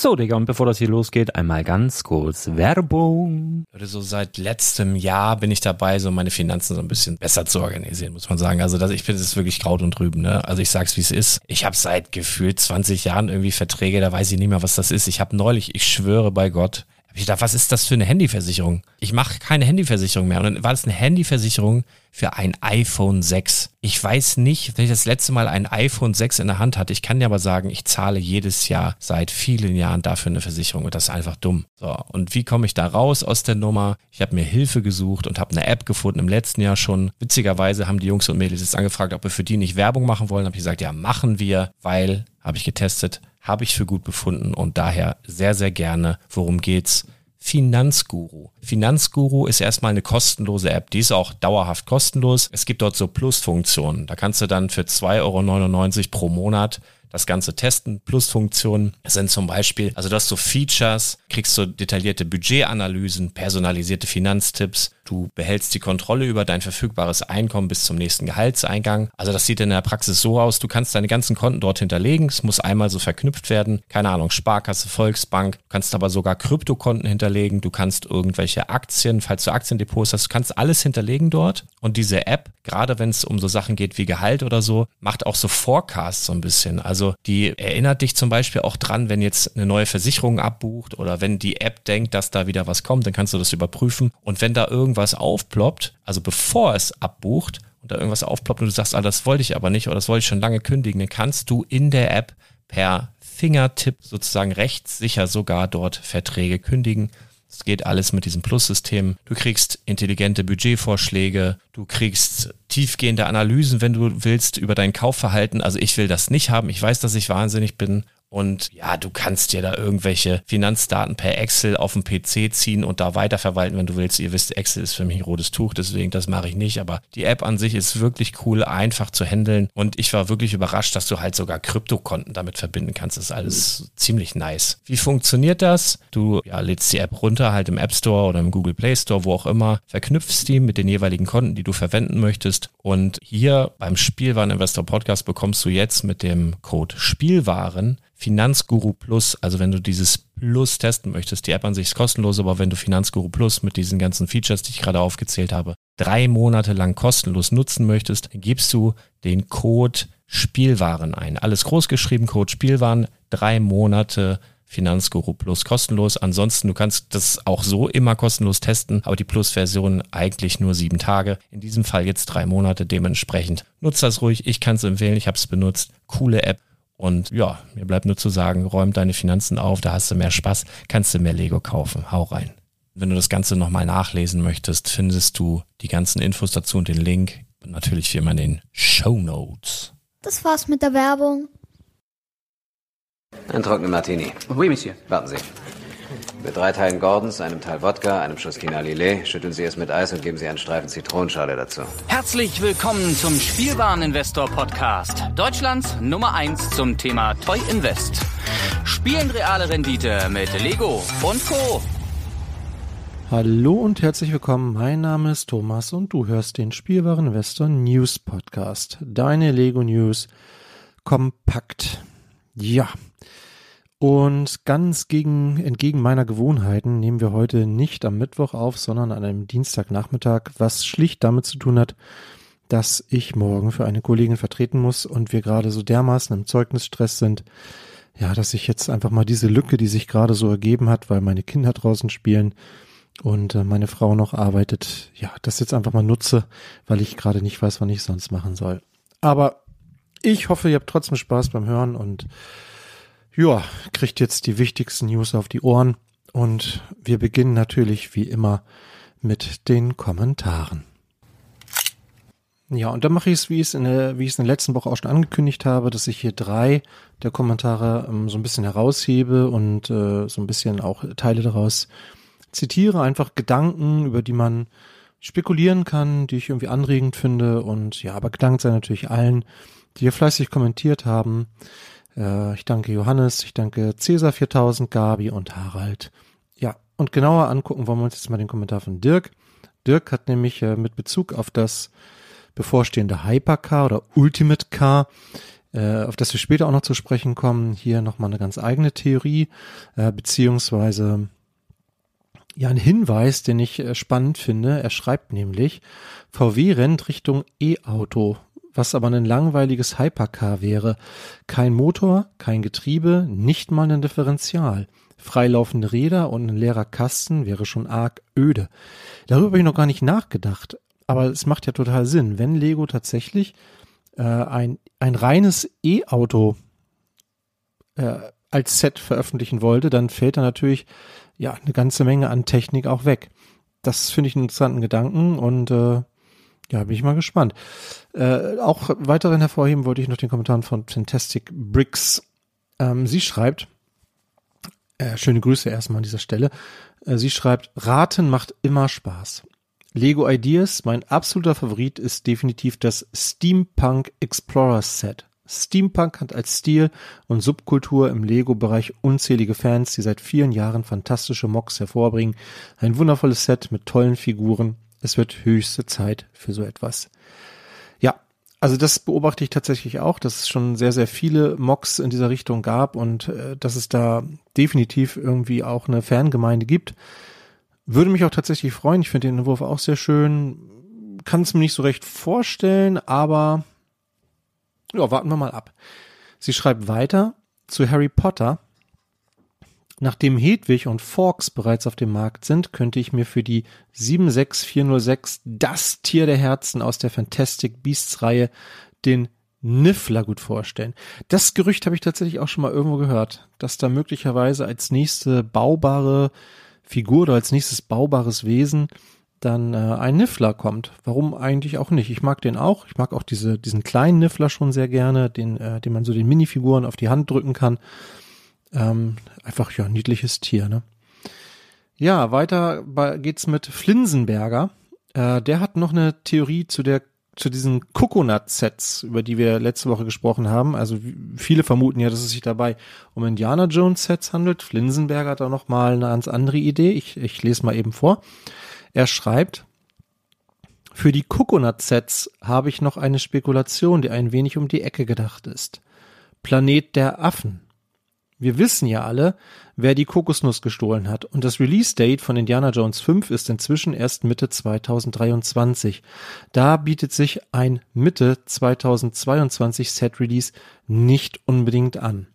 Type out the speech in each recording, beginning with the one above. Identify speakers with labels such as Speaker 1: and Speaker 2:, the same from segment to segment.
Speaker 1: So, Digga, und bevor das hier losgeht, einmal ganz kurz Werbung.
Speaker 2: So seit letztem Jahr bin ich dabei, so meine Finanzen so ein bisschen besser zu organisieren, muss man sagen. Also ich finde, das ist wirklich Kraut und Rüben, ne? Also ich sag's, wie es ist. Ich habe seit gefühlt 20 Jahren irgendwie Verträge, da weiß ich nicht mehr, was das ist. Ich habe neulich, ich schwöre bei Gott, ich dachte, was ist das für eine Handyversicherung? Ich mache keine Handyversicherung mehr. Und dann war das eine Handyversicherung für ein iPhone 6. Ich weiß nicht, wenn ich das letzte Mal ein iPhone 6 in der Hand hatte. Ich kann dir aber sagen, ich zahle jedes Jahr seit vielen Jahren dafür eine Versicherung. Und das ist einfach dumm. So, und wie komme ich da raus aus der Nummer? Ich habe mir Hilfe gesucht und habe eine App gefunden im letzten Jahr schon. Witzigerweise haben die Jungs und Mädels jetzt angefragt, ob wir für die nicht Werbung machen wollen. Habe ich gesagt, ja, machen wir, weil, habe ich getestet, habe ich für gut befunden und daher sehr, sehr gerne. Worum geht's? Finanzguru. Finanzguru ist erstmal eine kostenlose App. Die ist auch dauerhaft kostenlos. Es gibt dort so Plusfunktionen. Da kannst du dann für 2,99 € pro Monat das Ganze testen. Plusfunktionen sind zum Beispiel, also du hast so Features, kriegst so detaillierte Budgetanalysen, personalisierte Finanztipps, du behältst die Kontrolle über dein verfügbares Einkommen bis zum nächsten Gehaltseingang. Also das sieht in der Praxis so aus, du kannst deine ganzen Konten dort hinterlegen, es muss einmal so verknüpft werden, keine Ahnung, Sparkasse, Volksbank, du kannst aber sogar Kryptokonten hinterlegen, du kannst irgendwelche Aktien, falls du Aktiendepots hast, du kannst alles hinterlegen dort und diese App, gerade wenn es um so Sachen geht wie Gehalt oder so, macht auch so Forecasts so ein bisschen, also die erinnert dich zum Beispiel auch dran, wenn jetzt eine neue Versicherung abbucht oder wenn die App denkt, dass da wieder was kommt, dann kannst du das überprüfen und wenn da irgendwas aufploppt, also bevor es abbucht und da irgendwas aufploppt und du sagst, das wollte ich aber nicht oder das wollte ich schon lange kündigen, dann kannst du in der App per Fingertipp sozusagen rechtssicher sogar dort Verträge kündigen. Das geht alles mit diesem Plus-System. Du kriegst intelligente Budgetvorschläge, du kriegst tiefgehende Analysen, wenn du willst, über dein Kaufverhalten. Also ich will das nicht haben. Ich weiß, dass ich wahnsinnig bin. Und ja, du kannst dir da irgendwelche Finanzdaten per Excel auf dem PC ziehen und da weiterverwalten, wenn du willst. Ihr wisst, Excel ist für mich ein rotes Tuch, deswegen das mache ich nicht. Aber die App an sich ist wirklich cool, einfach zu handeln. Und ich war wirklich überrascht, dass du halt sogar Kryptokonten damit verbinden kannst. Das ist alles ziemlich nice. Wie funktioniert das? Du lädst die App runter, halt im App Store oder im Google Play Store, wo auch immer, verknüpfst die mit den jeweiligen Konten, die du verwenden möchtest. Und hier beim Spielwareninvestor Podcast bekommst du jetzt mit dem Code Spielwaren Finanzguru Plus, also wenn du dieses Plus testen möchtest, die App an sich ist kostenlos, aber wenn du Finanzguru Plus mit diesen ganzen Features, die ich gerade aufgezählt habe, 3 Monate lang kostenlos nutzen möchtest, dann gibst du den Code Spielwaren ein. Alles groß geschrieben, Code Spielwaren, 3 Monate Finanzguru Plus kostenlos. Ansonsten, du kannst das auch so immer kostenlos testen, aber die Plus-Version eigentlich nur 7 Tage. In diesem Fall jetzt 3 Monate, dementsprechend nutzt das ruhig. Ich kann es empfehlen, ich habe es benutzt. Coole App. Und ja, mir bleibt nur zu sagen, räum deine Finanzen auf, da hast du mehr Spaß, kannst du mehr Lego kaufen. Hau rein. Wenn du das Ganze nochmal nachlesen möchtest, findest du die ganzen Infos dazu und den Link. Und natürlich wie immer in den Shownotes.
Speaker 3: Das war's mit der Werbung.
Speaker 4: Ein trockener Martini.
Speaker 5: Oui, Monsieur.
Speaker 4: Warten Sie. Mit 3 Teilen Gordons, einem Teil Wodka, einem Schuss China Lillet, schütteln Sie es mit Eis und geben Sie einen Streifen Zitronenschale dazu.
Speaker 5: Herzlich willkommen zum Spielwareninvestor Podcast. Deutschlands Nummer 1 zum Thema Toy Invest. Spielen reale Rendite mit Lego und Co.
Speaker 6: Hallo und herzlich willkommen. Mein Name ist Thomas und du hörst den Spielwareninvestor News Podcast. Deine Lego News kompakt. Ja. Und ganz entgegen meiner Gewohnheiten nehmen wir heute nicht am Mittwoch auf, sondern an einem Dienstagnachmittag, was schlicht damit zu tun hat, dass ich morgen für eine Kollegin vertreten muss und wir gerade so dermaßen im Zeugnisstress sind, ja, dass ich jetzt einfach mal diese Lücke, die sich gerade so ergeben hat, weil meine Kinder draußen spielen und meine Frau noch arbeitet, ja, das jetzt einfach mal nutze, weil ich gerade nicht weiß, wann ich sonst machen soll. Aber ich hoffe, ihr habt trotzdem Spaß beim Hören und ja, kriegt jetzt die wichtigsten News auf die Ohren und wir beginnen natürlich wie immer mit den Kommentaren. Ja, und dann mache ich es, wie ich es in der letzten Woche auch schon angekündigt habe, dass ich hier 3 der Kommentare so ein bisschen heraushebe und so ein bisschen auch Teile daraus zitiere, einfach Gedanken, über die man spekulieren kann, die ich irgendwie anregend finde und ja, aber gedankt sei natürlich allen, die hier fleißig kommentiert haben. Ich danke Johannes, ich danke Cäsar 4000, Gabi und Harald. Ja, und genauer angucken wollen wir uns jetzt mal den Kommentar von Dirk. Dirk hat nämlich mit Bezug auf das bevorstehende Hypercar oder Ultimate Car auf das wir später auch noch zu sprechen kommen. Hier nochmal eine ganz eigene Theorie, beziehungsweise ja ein Hinweis, den ich spannend finde. Er schreibt nämlich, VW rennt Richtung E-Auto, was aber ein langweiliges Hypercar wäre. Kein Motor, kein Getriebe, nicht mal ein Differential. Freilaufende Räder und ein leerer Kasten wäre schon arg öde. Darüber habe ich noch gar nicht nachgedacht, aber es macht ja total Sinn, wenn Lego tatsächlich ein reines E-Auto als Set veröffentlichen wollte, dann fällt da natürlich ja eine ganze Menge an Technik auch weg. Das finde ich einen interessanten Gedanken und ja, bin ich mal gespannt. Auch weiterhin hervorheben wollte ich noch den Kommentar von Fantastic Bricks. Sie schreibt, schöne Grüße erstmal an dieser Stelle. Sie schreibt, Raten macht immer Spaß. Lego Ideas, mein absoluter Favorit ist definitiv das Steampunk Explorers Set. Steampunk hat als Stil und Subkultur im Lego-Bereich unzählige Fans, die seit vielen Jahren fantastische Mocks hervorbringen. Ein wundervolles Set mit tollen Figuren. Es wird höchste Zeit für so etwas. Ja, also das beobachte ich tatsächlich auch, dass es schon sehr, sehr viele Mocks in dieser Richtung gab und dass es da definitiv irgendwie auch eine Fangemeinde gibt. Würde mich auch tatsächlich freuen. Ich finde den Entwurf auch sehr schön. Kann es mir nicht so recht vorstellen, aber ja, warten wir mal ab. Sie schreibt weiter zu Harry Potter. Nachdem Hedwig und Fawkes bereits auf dem Markt sind, könnte ich mir für die 76406 das Tier der Herzen aus der Fantastic Beasts Reihe, den Niffler, gut vorstellen. Das Gerücht habe ich tatsächlich auch schon mal irgendwo gehört, dass da möglicherweise als nächste baubare Figur oder als nächstes baubares Wesen dann ein Niffler kommt. Warum eigentlich auch nicht? Ich mag den auch. Ich mag auch diesen kleinen Niffler schon sehr gerne, den man so den Minifiguren auf die Hand drücken kann. Einfach ja, niedliches Tier, ne? Ja, weiter geht's mit Flinsenberger. Der hat noch eine Theorie zu diesen Coconut-Sets, über die wir letzte Woche gesprochen haben. Also viele vermuten ja, dass es sich dabei um Indiana Jones-Sets handelt. Flinsenberger hat da noch mal eine ganz andere Idee. Ich lese mal eben vor. Er schreibt, für die Coconut-Sets habe ich noch eine Spekulation, die ein wenig um die Ecke gedacht ist. Planet der Affen. Wir wissen ja alle, wer die Kokosnuss gestohlen hat und das Release-Date von Indiana Jones 5 ist inzwischen erst Mitte 2023. Da bietet sich ein Mitte 2022 Set-Release nicht unbedingt an.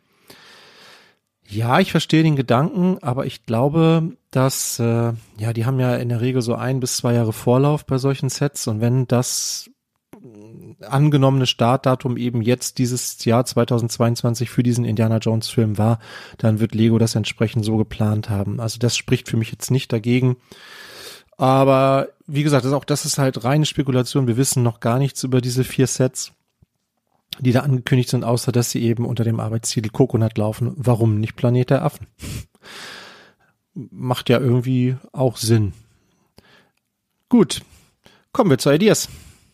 Speaker 6: Ja, ich verstehe den Gedanken, aber ich glaube, dass, die haben ja in der Regel so 1 bis 2 Jahre Vorlauf bei solchen Sets und wenn das angenommene Startdatum eben jetzt dieses Jahr 2022 für diesen Indiana Jones Film war, dann wird Lego das entsprechend so geplant haben. Also das spricht für mich jetzt nicht dagegen. Aber wie gesagt, das ist halt reine Spekulation. Wir wissen noch gar nichts über diese 4 Sets, die da angekündigt sind, außer dass sie eben unter dem Arbeitstitel Coconut laufen. Warum nicht Planet der Affen? Macht ja irgendwie auch Sinn. Gut, kommen wir zu Ideas.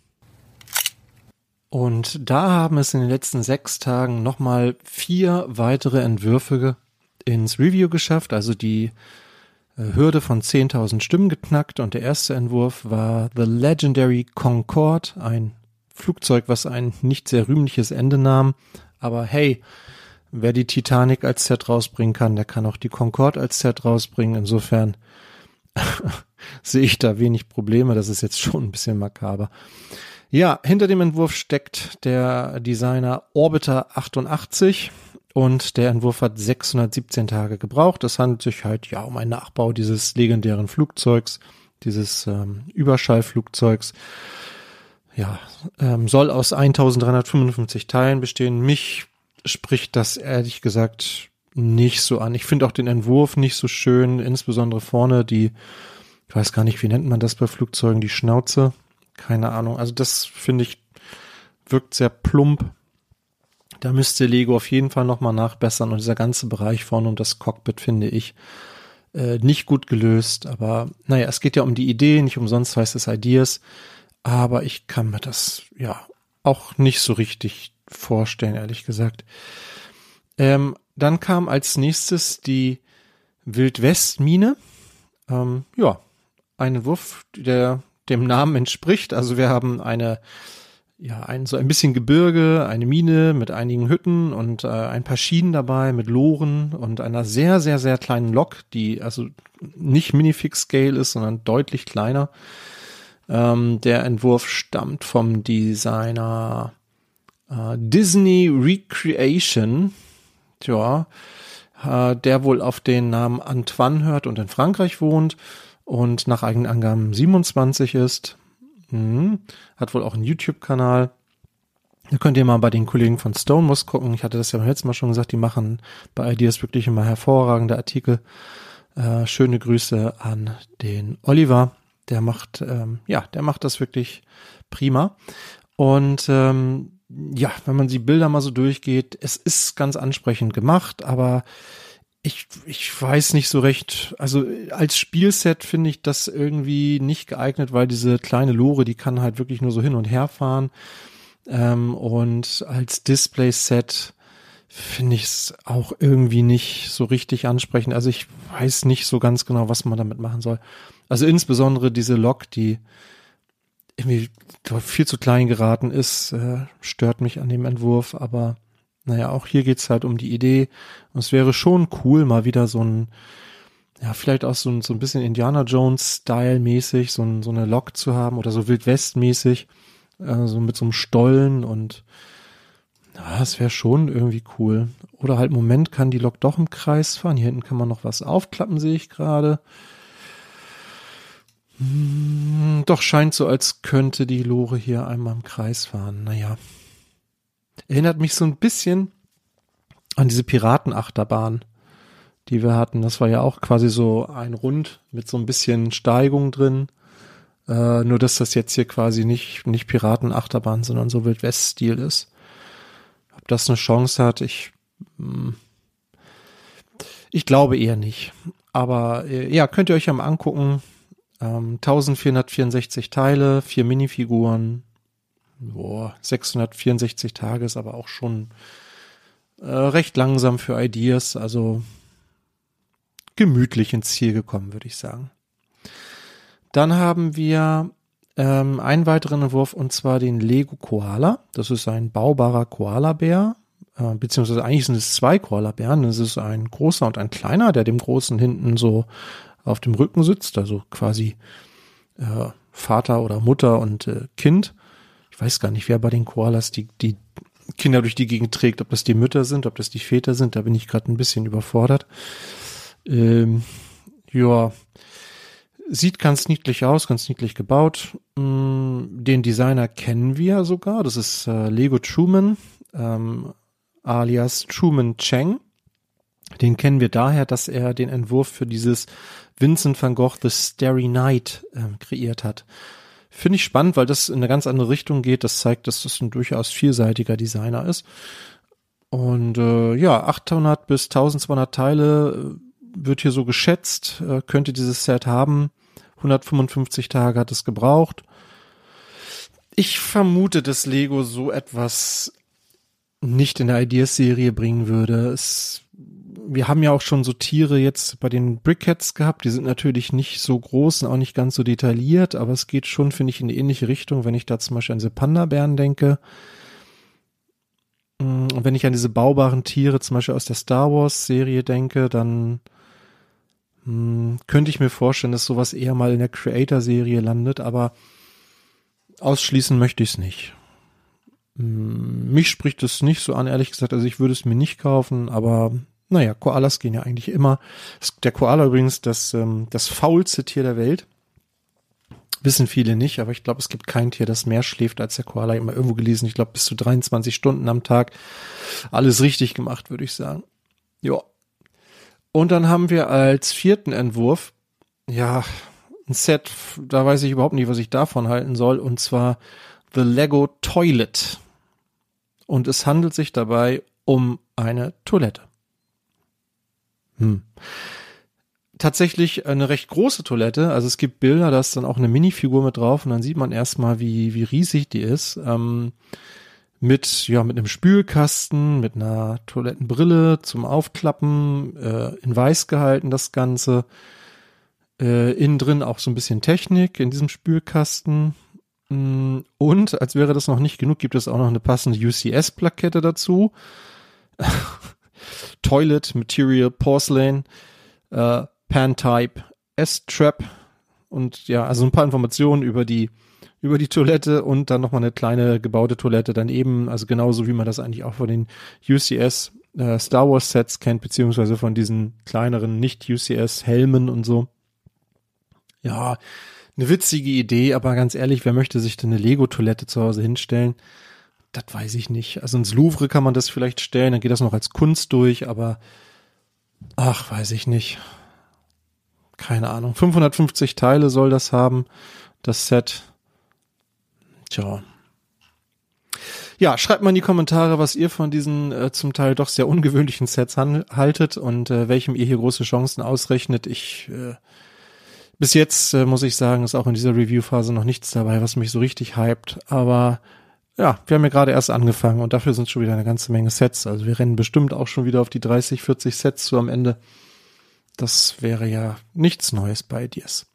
Speaker 6: Und da haben es in den letzten 6 Tagen nochmal 4 weitere Entwürfe ins Review geschafft, also die Hürde von 10.000 Stimmen geknackt und der erste Entwurf war The Legendary Concorde, ein Flugzeug, was ein nicht sehr rühmliches Ende nahm, aber hey, wer die Titanic als Set rausbringen kann, der kann auch die Concorde als Set rausbringen, insofern sehe ich da wenig Probleme, das ist jetzt schon ein bisschen makaber. Ja, hinter dem Entwurf steckt der Designer Orbiter 88 und der Entwurf hat 617 Tage gebraucht. Es handelt sich halt ja um einen Nachbau dieses legendären Flugzeugs, dieses Überschallflugzeugs. Ja, soll aus 1355 Teilen bestehen. Mich spricht das ehrlich gesagt nicht so an. Ich finde auch den Entwurf nicht so schön, insbesondere vorne ich weiß gar nicht, wie nennt man das bei Flugzeugen, die Schnauze. Keine Ahnung, also das finde ich, wirkt sehr plump. Da müsste Lego auf jeden Fall nochmal nachbessern und dieser ganze Bereich vorne um das Cockpit finde ich nicht gut gelöst. Aber naja, es geht ja um die Idee, nicht umsonst heißt es Ideas. Aber ich kann mir das ja auch nicht so richtig vorstellen, ehrlich gesagt. Dann kam als nächstes die Wildwest-Mine. Ein Entwurf, der dem Namen entspricht. Also wir haben eine so ein bisschen Gebirge, eine Mine mit einigen Hütten und ein paar Schienen dabei mit Loren und einer sehr, sehr, sehr kleinen Lok, die also nicht Minifix-Scale ist, sondern deutlich kleiner. Der Entwurf stammt vom Designer Disney Recreation, der wohl auf den Namen Antoine hört und in Frankreich wohnt und nach eigenen Angaben 27 ist. Hat wohl auch einen YouTube-Kanal. Da könnt ihr mal bei den Kollegen von Stonemoss gucken. Ich hatte das ja beim letzten Mal schon gesagt, die machen bei Ideas wirklich immer hervorragende Artikel. Schöne Grüße an den Oliver. Der macht das wirklich prima. Und wenn man die Bilder mal so durchgeht, es ist ganz ansprechend gemacht, aber ich weiß nicht so recht, also als Spielset finde ich das irgendwie nicht geeignet, weil diese kleine Lore, die kann halt wirklich nur so hin und her fahren. Und als Display-Set finde ich es auch irgendwie nicht so richtig ansprechend. Also ich weiß nicht so ganz genau, was man damit machen soll. Also insbesondere diese Lok, die irgendwie viel zu klein geraten ist, stört mich an dem Entwurf, aber naja, auch hier geht's halt um die Idee. Und es wäre schon cool, mal wieder so ein, vielleicht auch so ein bisschen Indiana Jones-Style mäßig, so eine Lok zu haben oder so Wild West-mäßig, so mit so einem Stollen und das wäre schon irgendwie cool. Oder halt, Moment, kann die Lok doch im Kreis fahren. Hier hinten kann man noch was aufklappen, sehe ich gerade. Doch, scheint so, als könnte die Lore hier einmal im Kreis fahren. Naja. Erinnert mich so ein bisschen an diese Piratenachterbahn, die wir hatten. Das war ja auch quasi so ein Rund mit so ein bisschen Steigung drin. Nur, dass das jetzt hier quasi nicht Piratenachterbahn, sondern so Wild-West-Stil ist. Ob das eine Chance hat, ich glaube eher nicht. Aber könnt ihr euch ja mal angucken. 1464 Teile, 4 Minifiguren. 664 Tage ist aber auch schon recht langsam für Ideas, also gemütlich ins Ziel gekommen, würde ich sagen. Dann haben wir einen weiteren Entwurf, und zwar den Lego Koala. Das ist ein baubarer Koalabär, beziehungsweise eigentlich sind es 2 Koalabären. Das ist ein großer und ein kleiner, der dem Großen hinten so auf dem Rücken sitzt, also quasi Vater oder Mutter und Kind. Ich weiß gar nicht, wer bei den Koalas die Kinder durch die Gegend trägt, ob das die Mütter sind, ob das die Väter sind, da bin ich gerade ein bisschen überfordert. Sieht ganz niedlich aus, ganz niedlich gebaut. Den Designer kennen wir sogar, das ist Lego Truman, alias Truman Cheng. Den kennen wir daher, dass er den Entwurf für dieses Vincent van Gogh The Starry Night kreiert hat. Finde ich spannend, weil das in eine ganz andere Richtung geht. Das zeigt, dass das ein durchaus vielseitiger Designer ist. Und 800 bis 1200 Teile wird hier so geschätzt, könnte dieses Set haben. 155 Tage hat es gebraucht. Ich vermute, dass Lego so etwas nicht in der Ideas-Serie bringen würde. Wir haben ja auch schon so Tiere jetzt bei den Brickheads gehabt, die sind natürlich nicht so groß und auch nicht ganz so detailliert, aber es geht schon, finde ich, in eine ähnliche Richtung, wenn ich da zum Beispiel an diese Panda-Bären denke. Und wenn ich an diese baubaren Tiere zum Beispiel aus der Star Wars-Serie denke, dann könnte ich mir vorstellen, dass sowas eher mal in der Creator-Serie landet, aber ausschließen möchte ich es nicht. Mich spricht es nicht so an, ehrlich gesagt, also ich würde es mir nicht kaufen, aber naja, Koalas gehen ja eigentlich immer. Der Koala übrigens das faulste Tier der Welt. Wissen viele nicht, aber ich glaube, es gibt kein Tier, das mehr schläft als der Koala. Ich habe mal irgendwo gelesen, ich glaube, bis zu 23 Stunden am Tag. Alles richtig gemacht, würde ich sagen. Ja. Und dann haben wir als 4. Entwurf, ein Set, da weiß ich überhaupt nicht, was ich davon halten soll, und zwar The Lego Toilet. Und es handelt sich dabei um eine Toilette. Tatsächlich eine recht große Toilette, also es gibt Bilder, da ist dann auch eine Minifigur mit drauf und dann sieht man erstmal, wie riesig die ist, mit einem Spülkasten, mit einer Toilettenbrille zum Aufklappen, in weiß gehalten das Ganze, innen drin auch so ein bisschen Technik in diesem Spülkasten, Und, als wäre das noch nicht genug, gibt es auch noch eine passende UCS-Plakette dazu. Toilet Material Porcelain, Pan-Type S-Trap und ja, also ein paar Informationen über die Toilette und dann nochmal eine kleine gebaute Toilette daneben, also genauso wie man das eigentlich auch von den UCS Star Wars Sets kennt, beziehungsweise von diesen kleineren Nicht-UCS Helmen und so. Ja, eine witzige Idee, aber ganz ehrlich, wer möchte sich denn eine Lego-Toilette zu Hause hinstellen? Das weiß ich nicht. Also ins Louvre kann man das vielleicht stellen, dann geht das noch als Kunst durch, aber ach, weiß ich nicht. Keine Ahnung. 550 Teile soll das haben, das Set. Tja. Ja, schreibt mal in die Kommentare, was ihr von diesen zum Teil doch sehr ungewöhnlichen Sets haltet und welchem ihr hier große Chancen ausrechnet. Bis jetzt, muss ich sagen, ist auch in dieser Review-Phase noch nichts dabei, was mich so richtig hypt. Aber ja, wir haben ja gerade erst angefangen und dafür sind schon wieder eine ganze Menge Sets. Also wir rennen bestimmt auch schon wieder auf die 30, 40 Sets zu am Ende. Das wäre ja nichts Neues bei Ideas.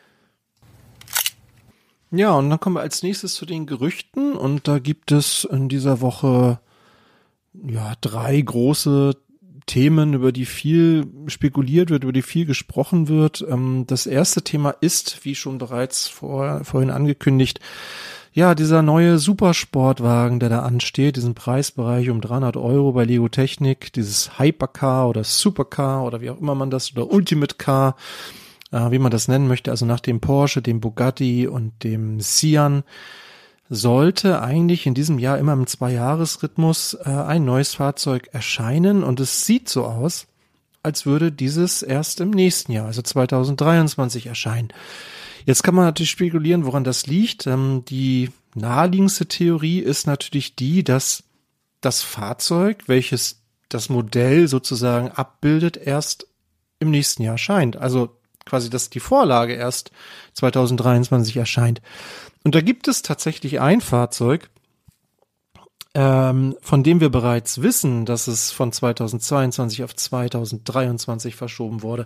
Speaker 6: Ja, und dann kommen wir als nächstes zu den Gerüchten. Und da gibt es in dieser Woche ja 3 große Themen, über die viel spekuliert wird, über die viel gesprochen wird. Das erste Thema ist, wie schon bereits vorhin angekündigt, ja, dieser neue Supersportwagen, der da ansteht, diesen Preisbereich um 300 € bei Lego Technik, dieses Hypercar oder Supercar oder wie auch immer man das, oder Ultimate Car, wie man das nennen möchte, also nach dem Porsche, dem Bugatti und dem Sian, sollte eigentlich in diesem Jahr immer im 2-Jahres-Rhythmus ein neues Fahrzeug erscheinen und es sieht so aus, als würde dieses erst im nächsten Jahr, also 2023 erscheinen. Jetzt kann man natürlich spekulieren, woran das liegt. Die naheliegendste Theorie ist natürlich die, dass das Fahrzeug, welches das Modell sozusagen abbildet, erst im nächsten Jahr erscheint. Also quasi, dass die Vorlage erst 2023 erscheint. Und da gibt es tatsächlich ein Fahrzeug, von dem wir bereits wissen, dass es von 2022 auf 2023 verschoben wurde.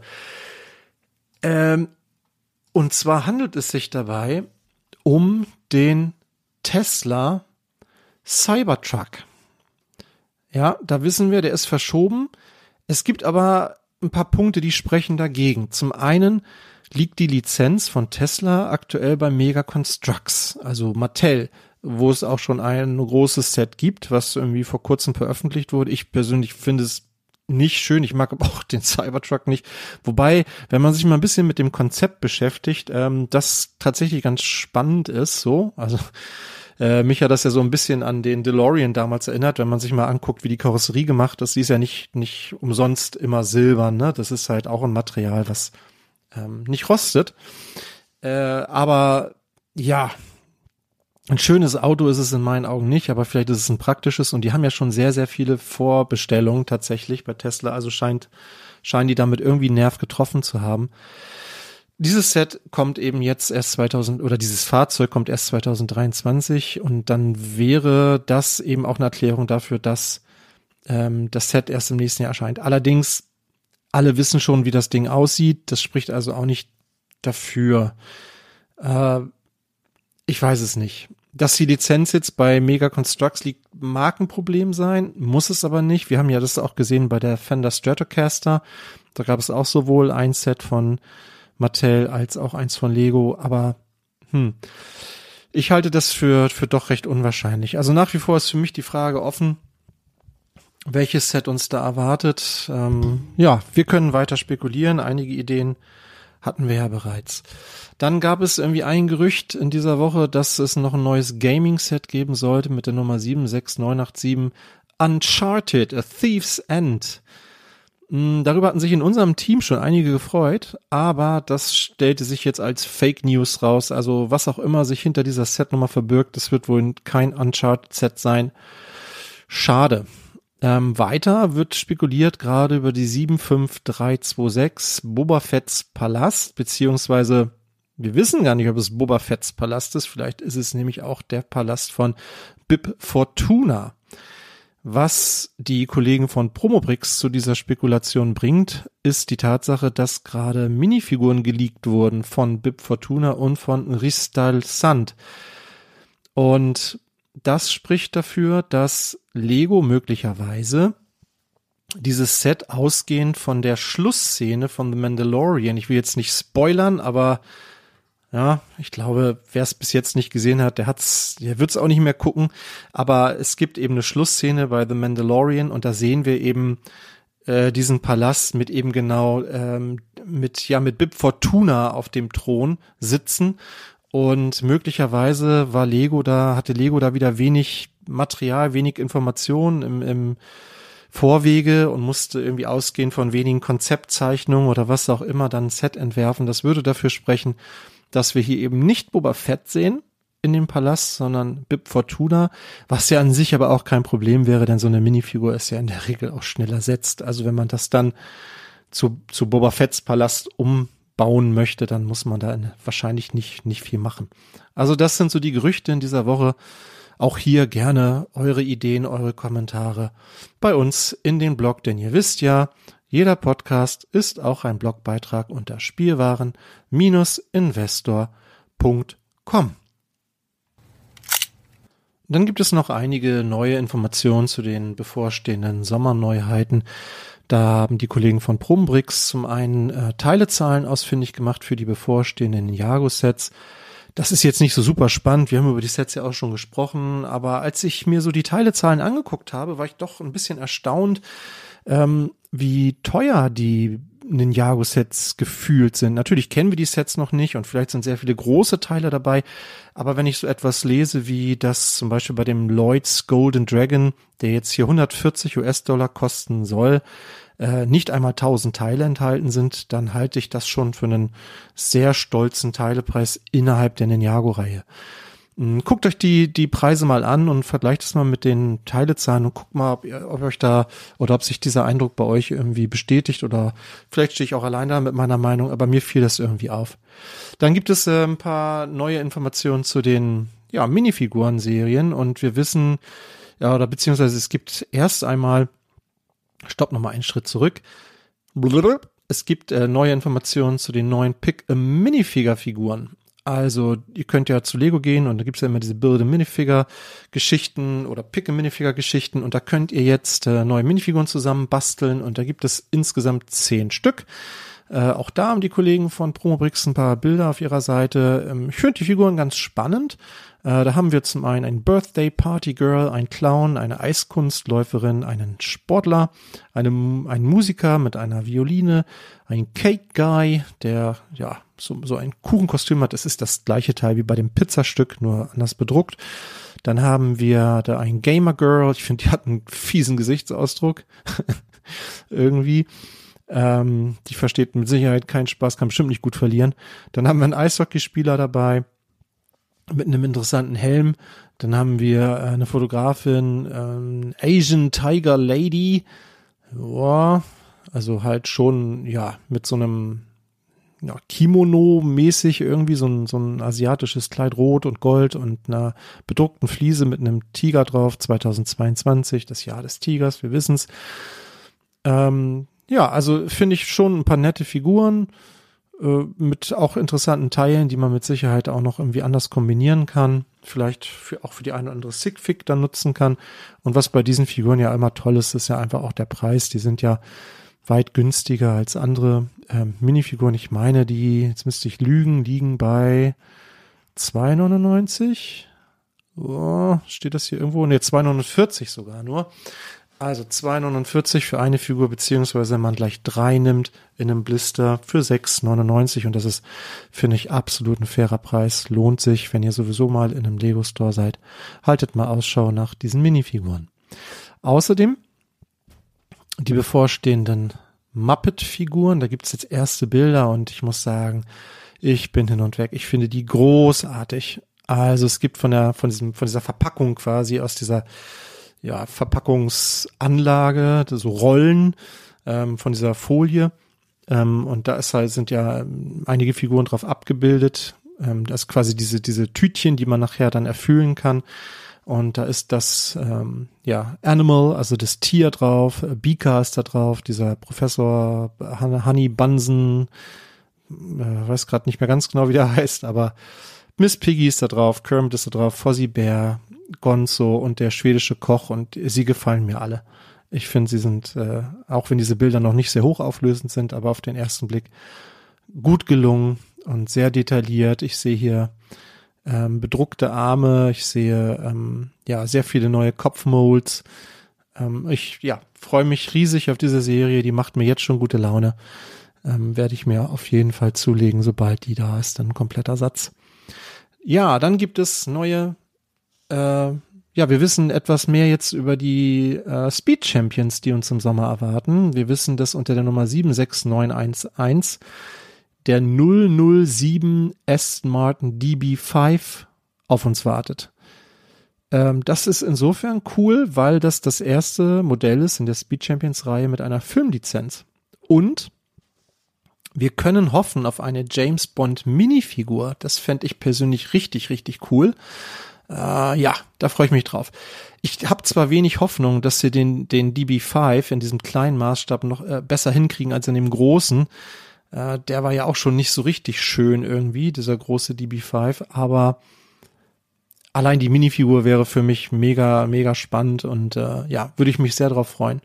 Speaker 6: Und zwar handelt es sich dabei um den Tesla Cybertruck. Ja, da wissen wir, der ist verschoben. Es gibt aber ein paar Punkte, die sprechen dagegen. Zum einen liegt die Lizenz von Tesla aktuell bei Mega Constructs, also Mattel, wo es auch schon ein großes Set gibt, was irgendwie vor kurzem veröffentlicht wurde. Ich persönlich finde es nicht schön, ich mag aber auch den Cybertruck nicht. Wobei, wenn man sich mal ein bisschen mit dem Konzept beschäftigt, das tatsächlich ganz spannend ist, so. Also mich hat das ja so ein bisschen an den DeLorean damals erinnert, wenn man sich mal anguckt, wie die Karosserie gemacht ist. Die ist ja nicht umsonst immer silbern, ne? Das ist halt auch ein Material, was nicht rostet. Aber ja, ein schönes Auto ist es in meinen Augen nicht, aber vielleicht ist es ein praktisches und die haben ja schon sehr, sehr viele Vorbestellungen tatsächlich bei Tesla, also scheinen die damit irgendwie einen Nerv getroffen zu haben. Dieses Set kommt eben jetzt erst dieses Fahrzeug kommt erst 2023 und dann wäre das eben auch eine Erklärung dafür, dass das Set erst im nächsten Jahr erscheint. Allerdings, alle wissen schon, wie das Ding aussieht, das spricht also auch nicht dafür. Ich weiß es nicht. Dass die Lizenz jetzt bei Mega Constructs liegt, mag ein Problem sein, muss es aber nicht. Wir haben ja das auch gesehen bei der Fender Stratocaster. Da gab es auch sowohl ein Set von Mattel als auch eins von Lego, aber ich halte das für doch recht unwahrscheinlich. Also nach wie vor ist für mich die Frage offen, welches Set uns da erwartet. Ja, wir können weiter spekulieren. Einige Ideen hatten wir ja bereits. Dann gab es irgendwie ein Gerücht in dieser Woche, dass es noch ein neues Gaming-Set geben sollte mit der Nummer 76987 Uncharted, A Thief's End. Darüber hatten sich in unserem Team schon einige gefreut, aber das stellte sich jetzt als Fake News raus. Also was auch immer sich hinter dieser Setnummer verbirgt, das wird wohl kein Uncharted-Set sein. Schade. Weiter wird spekuliert gerade über die 75326 Boba Fett's Palast, beziehungsweise wir wissen gar nicht, ob es Boba Fett's Palast ist. Vielleicht ist es nämlich auch der Palast von Bib Fortuna. Was die Kollegen von Promobrix zu dieser Spekulation bringt, ist die Tatsache, dass gerade Minifiguren geleakt wurden von Bib Fortuna und von Ristal Sand. Und das spricht dafür, dass Lego möglicherweise dieses Set ausgehend von der Schlussszene von The Mandalorian, ich will jetzt nicht spoilern, aber ja, ich glaube, wer es bis jetzt nicht gesehen hat, der wird es auch nicht mehr gucken, aber es gibt eben eine Schlussszene bei The Mandalorian und da sehen wir eben diesen Palast mit eben genau mit Bib Fortuna auf dem Thron sitzen. Und möglicherweise hatte Lego da wieder wenig Material, wenig Informationen im Vorwege und musste irgendwie ausgehen von wenigen Konzeptzeichnungen oder was auch immer dann ein Set entwerfen. Das würde dafür sprechen, dass wir hier eben nicht Boba Fett sehen in dem Palast, sondern Bib Fortuna, was ja an sich aber auch kein Problem wäre, denn so eine Minifigur ist ja in der Regel auch schnell ersetzt. Also wenn man das dann zu Boba Fetts Palast umbauen möchte, dann muss man da wahrscheinlich nicht viel machen. Also das sind so die Gerüchte in dieser Woche. Auch hier gerne eure Ideen, eure Kommentare bei uns in den Blog, denn ihr wisst ja, jeder Podcast ist auch ein Blogbeitrag unter spielwaren-investor.com. Dann gibt es noch einige neue Informationen zu den bevorstehenden Sommerneuheiten. Da haben die Kollegen von Prombrix zum einen Teilezahlen ausfindig gemacht für die bevorstehenden Ninjago-Sets. Das ist jetzt nicht so super spannend, wir haben über die Sets ja auch schon gesprochen, aber als ich mir so die Teilezahlen angeguckt habe, war ich doch ein bisschen erstaunt, wie teuer die Ninjago-Sets gefühlt sind. Natürlich kennen wir die Sets noch nicht und vielleicht sind sehr viele große Teile dabei, aber wenn ich so etwas lese wie das zum Beispiel bei dem Lloyd's Golden Dragon, der jetzt hier $140 kosten soll, nicht einmal 1000 Teile enthalten sind, dann halte ich das schon für einen sehr stolzen Teilepreis innerhalb der Ninjago-Reihe. Guckt euch die Preise mal an und vergleicht es mal mit den Teilezahlen und guckt mal, ob euch da oder ob sich dieser Eindruck bei euch irgendwie bestätigt oder vielleicht stehe ich auch allein da mit meiner Meinung, aber mir fiel das irgendwie auf. Dann gibt es ein paar neue Informationen zu den Minifiguren-Serien und wir wissen, oder beziehungsweise es gibt erst einmal, nochmal einen Schritt zurück. Es gibt neue Informationen zu den neuen Pick-a-Minifigure-Figuren. Also ihr könnt ja zu Lego gehen und da gibt's ja immer diese Build-a-Minifigure-Geschichten oder Pick-a-Minifigure-Geschichten und da könnt ihr jetzt neue Minifiguren zusammen basteln und da gibt es insgesamt 10 Stück. Auch da haben die Kollegen von Promobrix ein paar Bilder auf ihrer Seite. Ich finde die Figuren ganz spannend. Da haben wir zum einen ein Birthday Party Girl, ein Clown, eine Eiskunstläuferin, einen Sportler, einen Musiker mit einer Violine, ein Cake Guy, der so ein Kuchenkostüm hat. Es ist das gleiche Teil wie bei dem Pizzastück, nur anders bedruckt. Dann haben wir da ein Gamer Girl. Ich finde, die hat einen fiesen Gesichtsausdruck. Irgendwie. Die versteht mit Sicherheit keinen Spaß, kann bestimmt nicht gut verlieren. Dann haben wir einen Eishockeyspieler dabei mit einem interessanten Helm. Dann haben wir eine Fotografin, Asian Tiger Lady. Ja, also halt schon, mit so einem Kimono-mäßig irgendwie so ein asiatisches Kleid, rot und gold und einer bedruckten Fliese mit einem Tiger drauf, 2022, das Jahr des Tigers, wir wissen's. Also finde ich schon ein paar nette Figuren mit auch interessanten Teilen, die man mit Sicherheit auch noch irgendwie anders kombinieren kann. Vielleicht auch für die eine oder andere Sigfig dann nutzen kann. Und was bei diesen Figuren ja immer toll ist, ist ja einfach auch der Preis. Die sind ja weit günstiger als andere Minifiguren. Ich meine, jetzt müsste ich lügen, liegen bei 2,99. Oh, steht das hier irgendwo? Ne, 2,49 sogar nur. Also 2,49 für eine Figur, beziehungsweise wenn man gleich 3 nimmt in einem Blister für 6,99 und das ist, finde ich, absolut ein fairer Preis. Lohnt sich, wenn ihr sowieso mal in einem Lego-Store seid. Haltet mal Ausschau nach diesen Minifiguren. Außerdem die bevorstehenden Muppet-Figuren, da gibt es jetzt erste Bilder und ich muss sagen, ich bin hin und weg. Ich finde die großartig. Also es gibt von dieser Verpackung quasi aus dieser Verpackungsanlage, so Rollen von dieser Folie und da sind ja einige Figuren drauf abgebildet. Das ist quasi diese Tütchen, die man nachher dann erfüllen kann und da ist das Animal, also das Tier drauf, Beaker ist da drauf, dieser Professor Honey Bunsen, weiß gerade nicht mehr ganz genau, wie der heißt, aber Miss Piggy ist da drauf, Kermit ist da drauf, Fozzie Bear, Gonzo und der schwedische Koch und sie gefallen mir alle. Ich finde, sie sind, auch wenn diese Bilder noch nicht sehr hochauflösend sind, aber auf den ersten Blick gut gelungen und sehr detailliert. Ich sehe hier bedruckte Arme, ich sehe sehr viele neue Kopfmolds. Ich freue mich riesig auf diese Serie, die macht mir jetzt schon gute Laune. Werde ich mir auf jeden Fall zulegen, sobald die da ist, dann ein kompletter Satz. Ja, dann gibt es neue, wir wissen etwas mehr jetzt über die Speed Champions, die uns im Sommer erwarten. Wir wissen, dass unter der Nummer 76911 der 007 Aston Martin DB5 auf uns wartet. Das ist insofern cool, weil das erste Modell ist in der Speed Champions Reihe mit einer Filmlizenz. Und wir können hoffen auf eine James Bond Minifigur. Das fände ich persönlich richtig, richtig cool. Da freue ich mich drauf. Ich habe zwar wenig Hoffnung, dass sie den DB5 in diesem kleinen Maßstab noch besser hinkriegen als in dem großen. Der war ja auch schon nicht so richtig schön irgendwie, dieser große DB5, aber allein die Minifigur wäre für mich mega, mega spannend und würde ich mich sehr drüber freuen.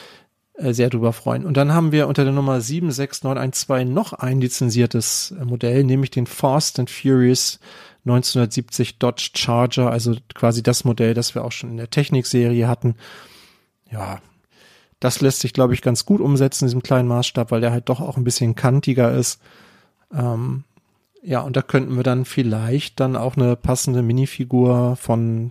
Speaker 6: Und dann haben wir unter der Nummer 76912 noch ein lizenziertes Modell, nämlich den Fast and Furious 1970 Dodge Charger, also quasi das Modell, das wir auch schon in der Technikserie hatten. Ja, das lässt sich, glaube ich, ganz gut umsetzen in diesem kleinen Maßstab, weil der halt doch auch ein bisschen kantiger ist. Und da könnten wir dann vielleicht dann auch eine passende Minifigur von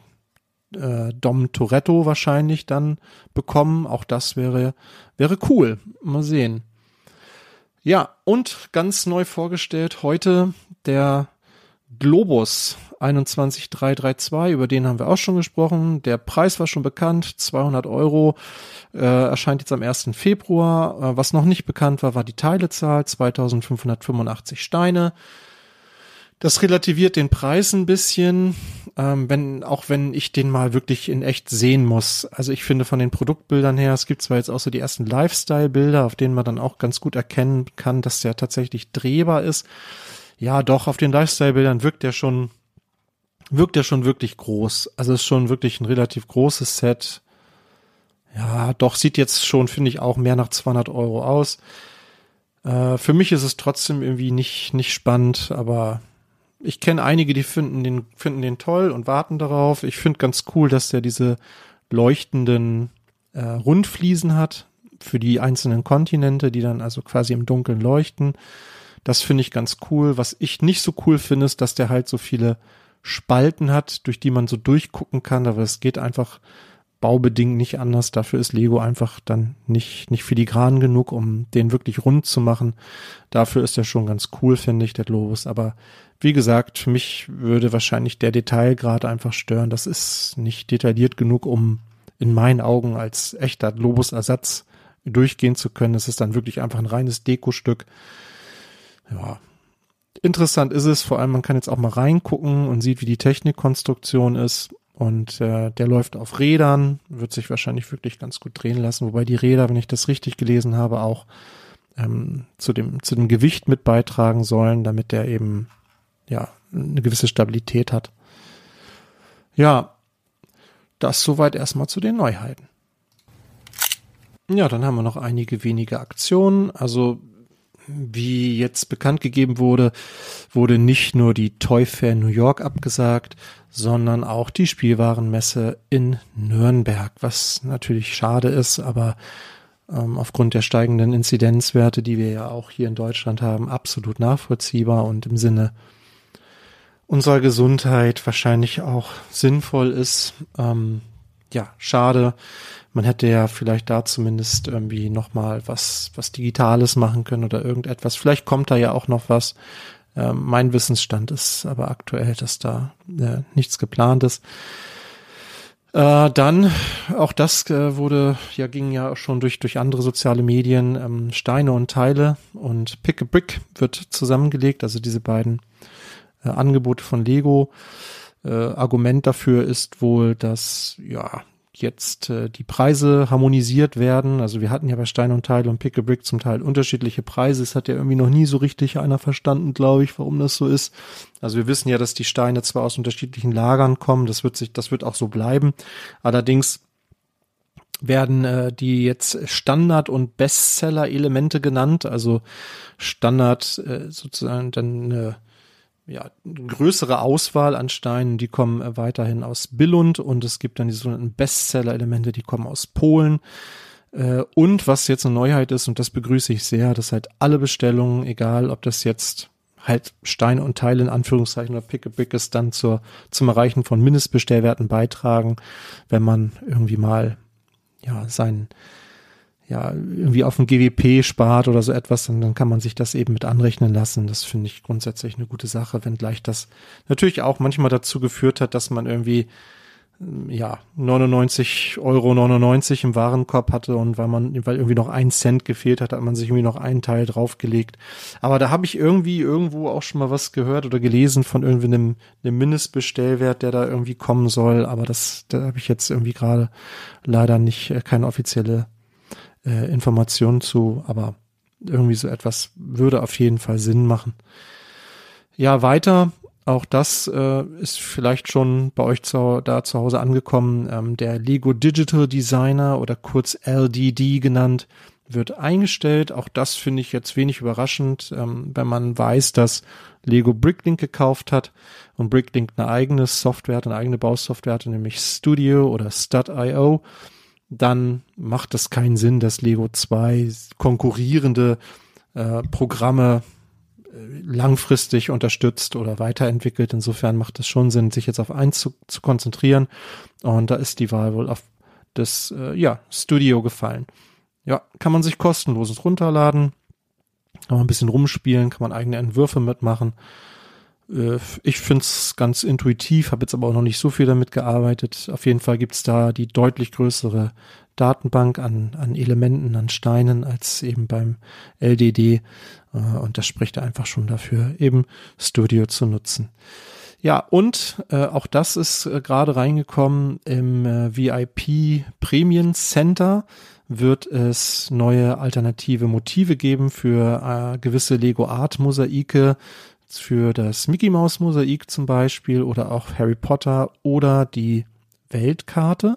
Speaker 6: Dom Toretto wahrscheinlich dann bekommen. Auch das wäre cool. Mal sehen. Ja, und ganz neu vorgestellt heute der Globus 21332, über den haben wir auch schon gesprochen. Der Preis war schon bekannt, 200 €, erscheint jetzt am 1. Februar. Was noch nicht bekannt war die Teilezahl, 2585 Steine. Das relativiert den Preis ein bisschen, wenn ich den mal wirklich in echt sehen muss. Also ich finde von den Produktbildern her, es gibt zwar jetzt auch so die ersten Lifestyle-Bilder, auf denen man dann auch ganz gut erkennen kann, dass der tatsächlich drehbar ist. Ja, doch, auf den Lifestyle-Bildern wirkt der schon wirklich groß. Also ist schon wirklich ein relativ großes Set. Ja, doch, sieht jetzt schon, finde ich, auch mehr nach 200 € aus. Für mich ist es trotzdem irgendwie nicht spannend, aber ich kenne einige, die finden den toll und warten darauf. Ich finde ganz cool, dass der diese leuchtenden Rundfliesen hat für die einzelnen Kontinente, die dann also quasi im Dunkeln leuchten. Das finde ich ganz cool. Was ich nicht so cool finde, ist, dass der halt so viele Spalten hat, durch die man so durchgucken kann, aber es geht einfach baubedingt nicht anders. Dafür ist Lego einfach dann nicht filigran genug, um den wirklich rund zu machen. Dafür ist er schon ganz cool, finde ich, der Globus. Aber wie gesagt, für mich würde wahrscheinlich der Detailgrad einfach stören. Das ist nicht detailliert genug, um in meinen Augen als echter Globus-Ersatz durchgehen zu können. Das ist dann wirklich einfach ein reines Dekostück. Ja, interessant ist es, vor allem man kann jetzt auch mal reingucken und sieht, wie die Technikkonstruktion ist und der läuft auf Rädern, wird sich wahrscheinlich wirklich ganz gut drehen lassen, wobei die Räder, wenn ich das richtig gelesen habe, auch zu dem Gewicht mit beitragen sollen, damit der eben eine gewisse Stabilität hat. Ja, das soweit erstmal zu den Neuheiten. Ja, dann haben wir noch einige wenige Aktionen, also wie jetzt bekannt gegeben wurde nicht nur die Toy Fair New York abgesagt, sondern auch die Spielwarenmesse in Nürnberg, was natürlich schade ist, aber aufgrund der steigenden Inzidenzwerte, die wir ja auch hier in Deutschland haben, absolut nachvollziehbar und im Sinne unserer Gesundheit wahrscheinlich auch sinnvoll ist. Schade. Man hätte ja vielleicht da zumindest irgendwie nochmal was Digitales machen können oder irgendetwas. Vielleicht kommt da ja auch noch was. Mein Wissensstand ist aber aktuell, dass da nichts geplant ist. Dann, auch das ging ja schon durch andere soziale Medien, Steine und Teile und Pick a Brick wird zusammengelegt, also diese beiden Angebote von Lego. Argument dafür ist wohl, dass jetzt die Preise harmonisiert werden. Also wir hatten ja bei Stein und Teile und Pick a Brick zum Teil unterschiedliche Preise. Es hat ja irgendwie noch nie so richtig einer verstanden, glaube ich, warum das so ist. Also wir wissen ja, dass die Steine zwar aus unterschiedlichen Lagern kommen, das wird auch so bleiben. Allerdings werden die jetzt Standard- und Bestseller-Elemente genannt. Also Standard sozusagen dann eine größere Auswahl an Steinen, die kommen weiterhin aus Billund, und es gibt dann die sogenannten Bestseller-Elemente, die kommen aus Polen. Und was jetzt eine Neuheit ist, und das begrüße ich sehr, dass halt alle Bestellungen, egal ob das jetzt halt Steine und Teile in Anführungszeichen oder Pick a Brick ist, dann zum Erreichen von Mindestbestellwerten beitragen, wenn man irgendwie mal irgendwie auf dem GWP spart oder so etwas, dann kann man sich das eben mit anrechnen lassen. Das finde ich grundsätzlich eine gute Sache, wenngleich das natürlich auch manchmal dazu geführt hat, dass man irgendwie 99,99 € im Warenkorb hatte, und weil irgendwie noch 1 Cent gefehlt hat man sich irgendwie noch einen Teil draufgelegt. Aber da habe ich irgendwo auch schon mal was gehört oder gelesen von irgendwie einem Mindestbestellwert, der da irgendwie kommen soll, aber da habe ich jetzt irgendwie gerade leider keine offizielle Informationen zu, aber irgendwie so etwas würde auf jeden Fall Sinn machen. Ja, weiter, auch das ist vielleicht schon bei euch zu Hause angekommen, der Lego Digital Designer oder kurz LDD genannt, wird eingestellt. Auch das finde ich jetzt wenig überraschend, wenn man weiß, dass Lego Bricklink gekauft hat und Bricklink eine eigene Software hat, eine eigene Bausoftware hat, nämlich Studio oder Stud.io. Dann macht es keinen Sinn, dass Lego 2 konkurrierende Programme langfristig unterstützt oder weiterentwickelt. Insofern macht es schon Sinn, sich jetzt auf eins zu konzentrieren. Und da ist die Wahl wohl auf das Studio gefallen. Ja, kann man sich kostenlos runterladen, kann man ein bisschen rumspielen, kann man eigene Entwürfe mitmachen. Ich finde es ganz intuitiv, habe jetzt aber auch noch nicht so viel damit gearbeitet. Auf jeden Fall gibt es da die deutlich größere Datenbank an Elementen, an Steinen als eben beim LDD. Und das spricht einfach schon dafür, eben Studio zu nutzen. Ja, und auch das ist gerade reingekommen im VIP Premium Center. Wird es neue alternative Motive geben für gewisse Lego Art Mosaike, für das Mickey Maus Mosaik zum Beispiel oder auch Harry Potter oder die Weltkarte.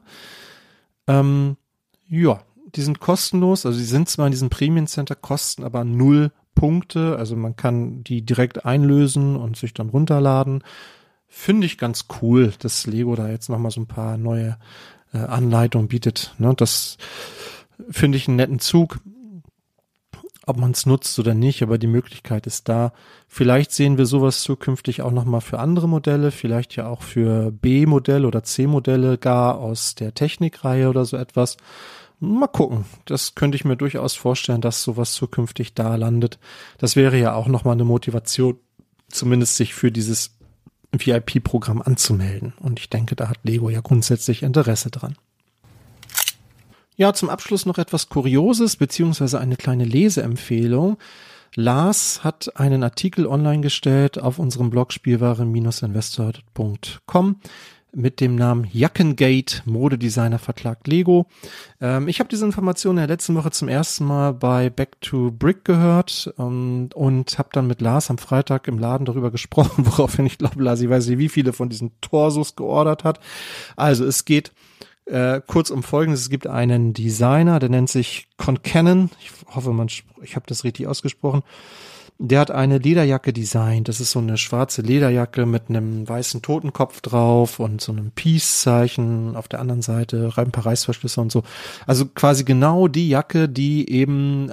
Speaker 6: Die sind kostenlos, also die sind zwar in diesem Premium Center, kosten aber 0 Punkte, also man kann die direkt einlösen und sich dann runterladen. Finde ich ganz cool, dass Lego da jetzt nochmal so ein paar neue Anleitungen bietet. Ne? Das finde ich einen netten Zug. Ob man es nutzt oder nicht, aber die Möglichkeit ist da. Vielleicht sehen wir sowas zukünftig auch nochmal für andere Modelle, vielleicht ja auch für B-Modelle oder C-Modelle gar aus der Technikreihe oder so etwas. Mal gucken. Das könnte ich mir durchaus vorstellen, dass sowas zukünftig da landet. Das wäre ja auch nochmal eine Motivation, zumindest sich für dieses VIP-Programm anzumelden. Und ich denke, da hat Lego ja grundsätzlich Interesse dran. Ja, zum Abschluss noch etwas Kurioses, beziehungsweise eine kleine Leseempfehlung. Lars hat einen Artikel online gestellt auf unserem Blog Spielwaren-investor.com mit dem Namen Jackengate, Modedesigner verklagt Lego. Ich habe diese Information in der letzten Woche zum ersten Mal bei Back to Brick gehört und habe dann mit Lars am Freitag im Laden darüber gesprochen, woraufhin ich glaube, Lars, ich weiß nicht, wie viele von diesen Torsos geordert hat. Also es geht kurz um Folgendes: Es gibt einen Designer, der nennt sich Concannon. Ich hoffe, ich habe das richtig ausgesprochen. Der hat eine Lederjacke designt. Das ist so eine schwarze Lederjacke mit einem weißen Totenkopf drauf und so einem Peace-Zeichen auf der anderen Seite, ein paar Reißverschlüsse und so. Also quasi genau die Jacke, die eben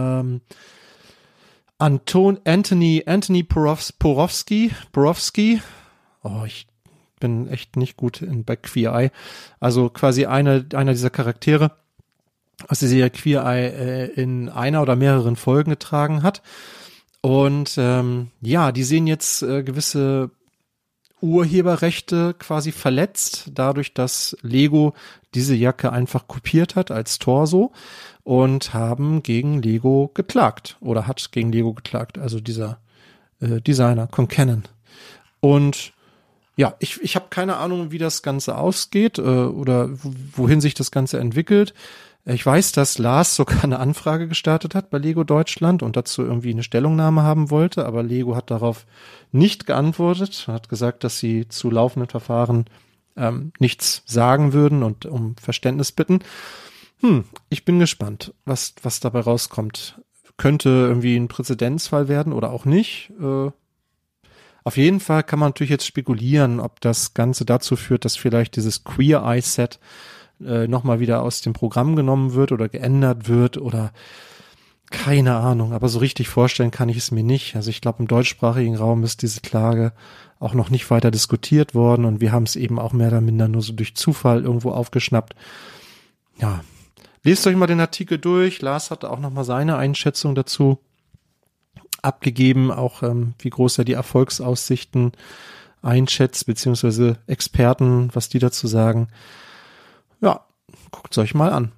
Speaker 6: Anthony Porowski. Ich bin echt nicht gut bei Queer Eye. Also quasi einer dieser Charaktere aus der Serie Queer Eye in einer oder mehreren Folgen getragen hat. Und die sehen jetzt gewisse Urheberrechte quasi verletzt, dadurch, dass Lego diese Jacke einfach kopiert hat als Torso, und haben gegen Lego geklagt oder hat gegen Lego geklagt, also dieser Designer Concannon. Und Ja, ich habe keine Ahnung, wie das Ganze ausgeht oder wohin sich das Ganze entwickelt. Ich weiß, dass Lars sogar eine Anfrage gestartet hat bei Lego Deutschland und dazu irgendwie eine Stellungnahme haben wollte, aber Lego hat darauf nicht geantwortet, hat gesagt, dass sie zu laufenden Verfahren nichts sagen würden und um Verständnis bitten. Ich bin gespannt, was dabei rauskommt. Könnte irgendwie ein Präzedenzfall werden oder auch nicht. Auf jeden Fall kann man natürlich jetzt spekulieren, ob das Ganze dazu führt, dass vielleicht dieses Queer Eye Set nochmal wieder aus dem Programm genommen wird oder geändert wird oder keine Ahnung. Aber so richtig vorstellen kann ich es mir nicht. Also ich glaube, im deutschsprachigen Raum ist diese Klage auch noch nicht weiter diskutiert worden und wir haben es eben auch mehr oder minder nur so durch Zufall irgendwo aufgeschnappt. Ja, lest euch mal den Artikel durch. Lars hatte auch nochmal seine Einschätzung dazu abgegeben, auch wie groß er die Erfolgsaussichten einschätzt, beziehungsweise Experten, was die dazu sagen. Ja, guckt es euch mal an.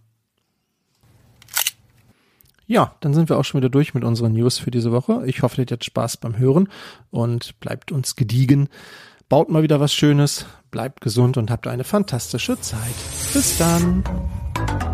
Speaker 6: Ja, dann sind wir auch schon wieder durch mit unseren News für diese Woche. Ich hoffe, ihr hattet Spaß beim Hören und bleibt uns gediegen. Baut mal wieder was Schönes, bleibt gesund und habt eine fantastische Zeit. Bis dann.